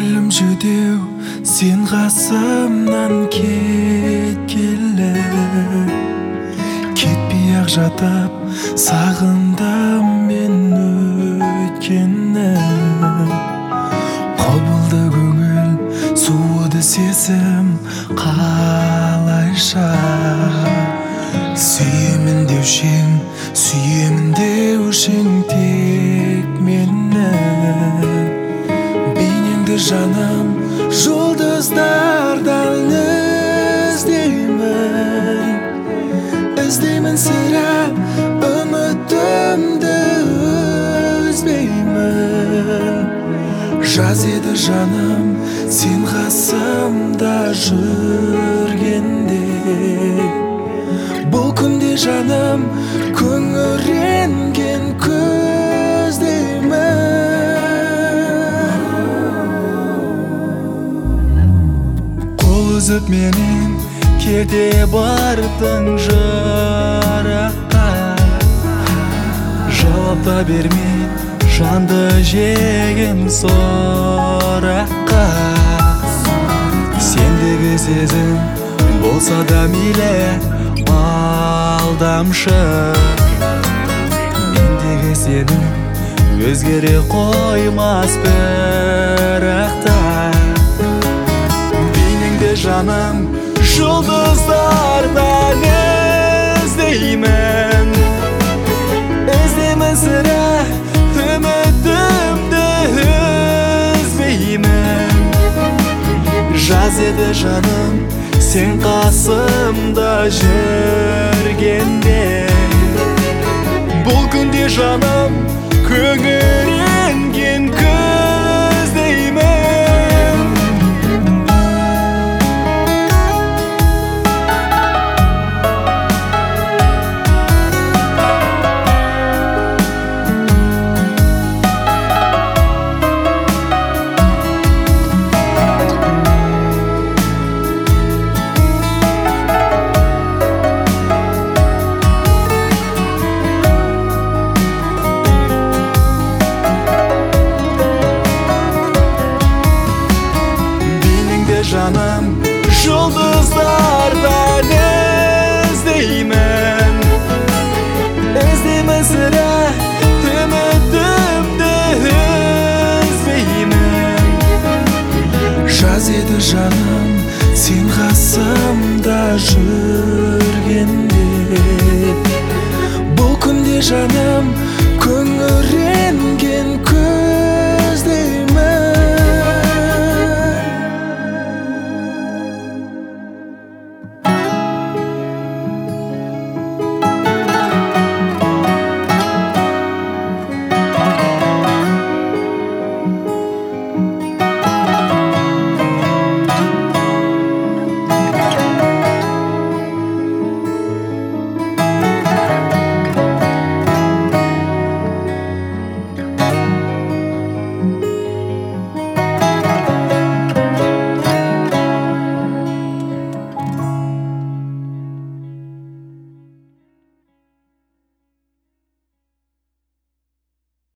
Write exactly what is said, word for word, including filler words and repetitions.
Gönlüm жүдеу, sen қасымнан кеткелі. Кетпей-ақ жатып, сағындым мен өткенні. Қобылды көңіл, суыды сезім қалайша. Сүйемін деушең, сүйемін деушең тек мені. Бейнеңді жаным, жұлдыздардан іздеймін. Іздеймін сірә, үмітімді үзбеймін. Жаз еді жаным, сен қасымда жүргенде. Бұл күнде жаным, күңіренген көздеймін. Қол үзіп менен кете бардың жыраққа. Жауап та бермей жанды жеген сораққа. Сендегі сезім болса да мейлі алдамшы. Мендегі сенің өзгере қоймас бірақта. Бейнеңді жаным, жұлдыздардан іздеймін. Іздеймін сірә, үмітімді үзбеймін. Жаз еді жаным, сен қасымда жүргенде. Бұл күнде жаным, күңіренген көздеймін. Жаным, жұлдыздардан іздеймін. Іздеймін сірә, үмітімді үзбеймін. Жаз еді жаным, сен қасымда жүргенде. Бұл күнде жаным,